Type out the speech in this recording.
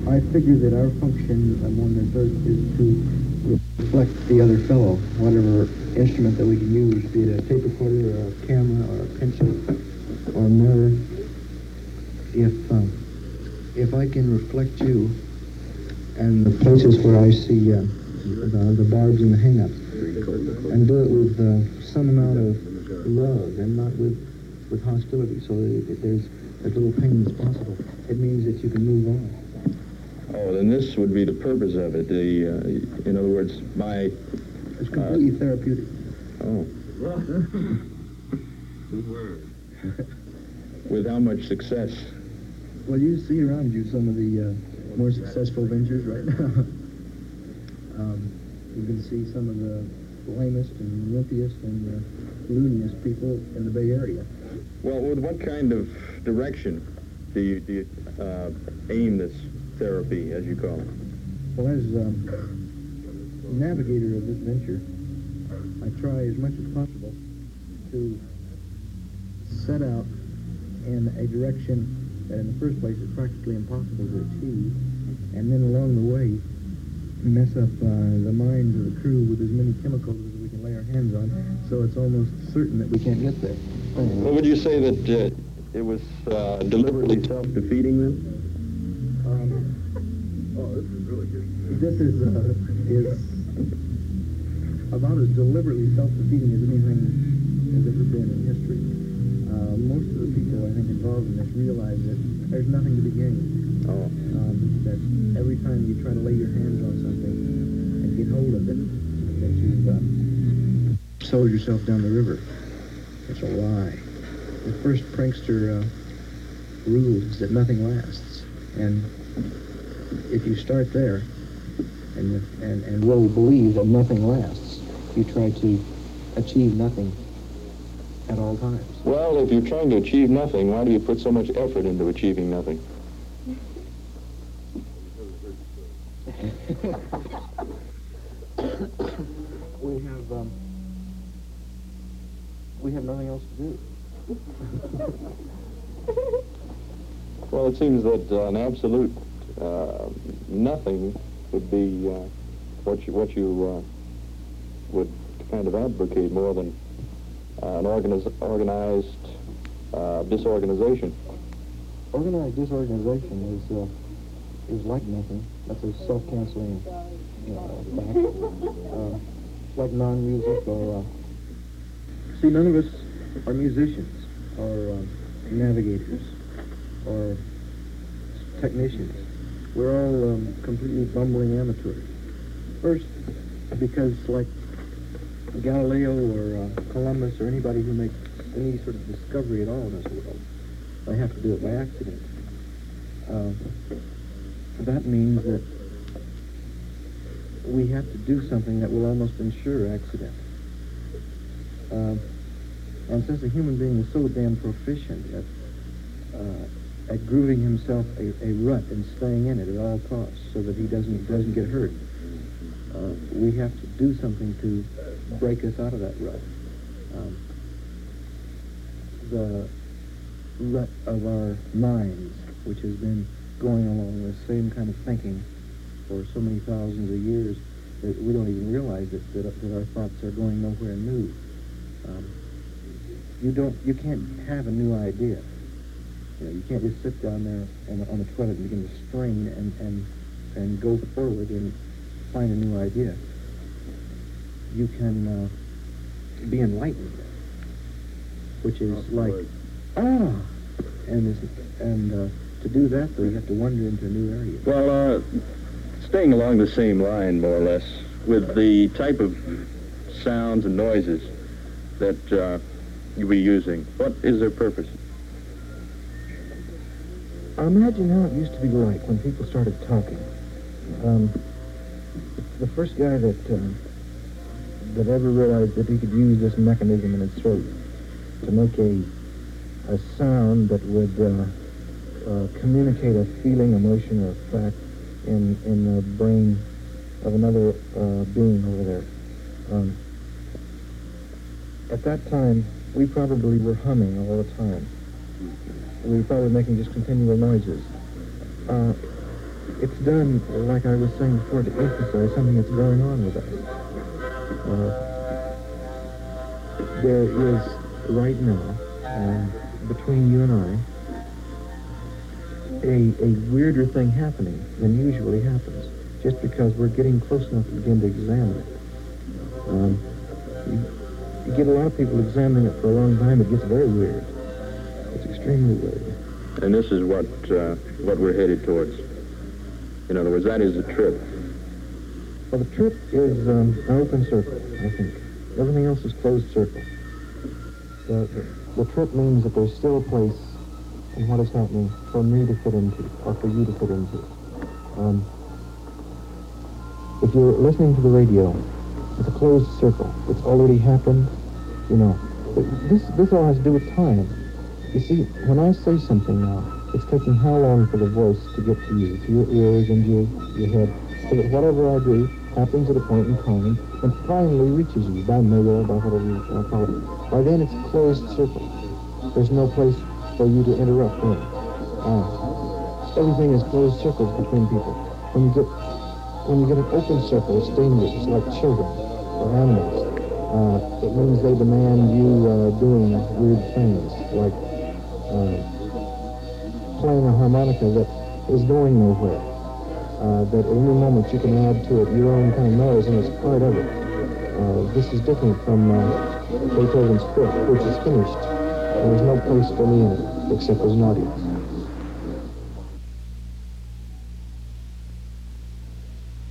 I figure that our function on this earth is to reflect the other fellow, whatever instrument that we can use, be it a tape recorder or a camera or a pencil or a mirror. If I can reflect you and the places where I see the barbs and the hang-ups, and do it with some amount of love and not with hostility, so that there's as little pain as possible, it means that you can move on. Oh, then this would be the purpose of it. In other words, my... It's completely therapeutic. Oh. Good word. With how much success? Well, you see around you some of the more successful ventures right now. You can see some of the lamest and wimpiest and looniest people in the Bay Area. Well, with what kind of direction do you aim this therapy, as you call it? Well, as navigator of this venture, I try as much as possible to set out in a direction that in the first place is practically impossible to achieve, and then along the way mess up the minds of the crew with as many chemicals as we can lay our hands on, so it's almost certain that we can't get there. Well, would you say that it was deliberately self-defeating then? Oh, this is really good. This is about as deliberately self-defeating as anything has ever been in history. Most of the people, I think, involved in this realize that there's nothing to be gained. Oh. That every time you try to lay your hands on something and get hold of it, that you've sold yourself down the river. It's a lie. The first prankster rule is that nothing lasts. And if you start there and really believe that nothing lasts, you try to achieve nothing at all times. Well, if you're trying to achieve nothing, why do you put so much effort into achieving nothing? We have nothing else to do. Well, it seems that an absolute nothing would be what you would kind of advocate more than an organized disorganization. Organized disorganization is like nothing. That's a self-canceling fact. It's like non-music or... See, none of us are musicians or navigators or technicians. We're all completely bumbling amateurs. First, because like Galileo or Columbus or anybody who makes any sort of discovery at all in this world, they have to do it by accident. That means that we have to do something that will almost ensure accident. And since a human being is so damn proficient at grooving himself a rut and staying in it at all costs so that he doesn't get hurt, we have to do something to break us out of that rut. The rut of our minds, which has been going along the same kind of thinking for so many thousands of years that we don't even realize that our thoughts are going nowhere new. You can't have a new idea. You can't just sit down there on the toilet and begin to strain and go forward and find a new idea. You can be enlightened, which is like, and to do that, though, you have to wander into a new area. Well, staying along the same line, more or less, with the type of sounds and noises that you'll be using, what is their purpose? Imagine how it used to be like when people started talking. The first guy that ever realized that he could use this mechanism in his throat to make a sound that would communicate a feeling, emotion, or fact in the brain of another being over there. At that time, we probably were humming all the time. We were probably making just continual noises. It's done, like I was saying before, to emphasize something that's going on with us. There is, right now, between you and I, a weirder thing happening than usually happens, just because we're getting close enough to begin to examine it. You get a lot of people examining it for a long time, it gets very weird. It's extremely weird. And this is what we're headed towards. In other words, that is the trip. Well, the trip is an open circle, I think. Everything else is closed circle. The trip means that there's still a place in what is happening for me to fit into, or for you to fit into. If you're listening to the radio, it's a closed circle. It's already happened, you know. This all has to do with time. You see, when I say something now, it's taking how long for the voice to get to you, to your ears and your head, so that whatever I do happens at a point in time and finally reaches you by mail, by whatever you want to call it. By then it's a closed circle. There's no place for you to interrupt in. Everything is closed circles between people. When you get an open circle, it's dangerous. It's like children or animals. It means they demand you doing weird things, like playing a harmonica that is going nowhere. That at any moment you can add to it your own kind of noise, and it's part of it. This is different from Beethoven's Fifth, which is finished. And there's no place for me in it, except as an audience.